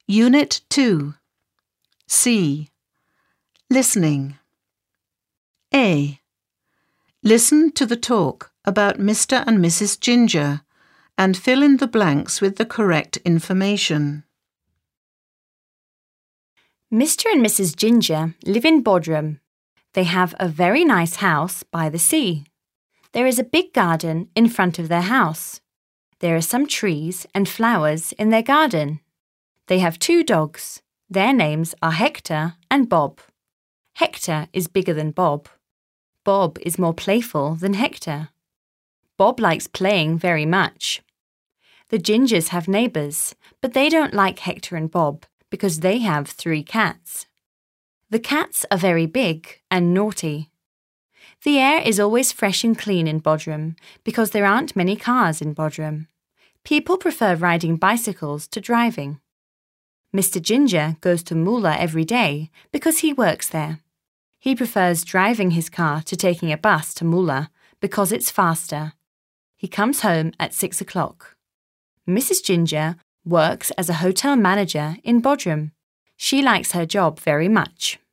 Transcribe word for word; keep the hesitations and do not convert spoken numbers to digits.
Unit two. C. Listening. A. Listen to the talk about Mister and Missus Ginger and fill in the blanks with the correct information. Mister and Missus Ginger live in Bodrum. They have a very nice house by the sea. There is a big garden in front of their house. There are some trees and flowers in their garden. They have two dogs. Their names are Hector and Bob. Hector is bigger than Bob. Bob is more playful than Hector. Bob likes playing very much. The Gingers have neighbours, but they don't like Hector and Bob because they have three cats. The cats are very big and naughty. The air is always fresh and clean in Bodrum because there aren't many cars in Bodrum. People prefer riding bicycles to driving. Mister Ginger goes to Moola every day because he works there. He prefers driving his car to taking a bus to Moola because it's faster. He comes home at six o'clock. Missus Ginger works as a hotel manager in Bodrum. She likes her job very much.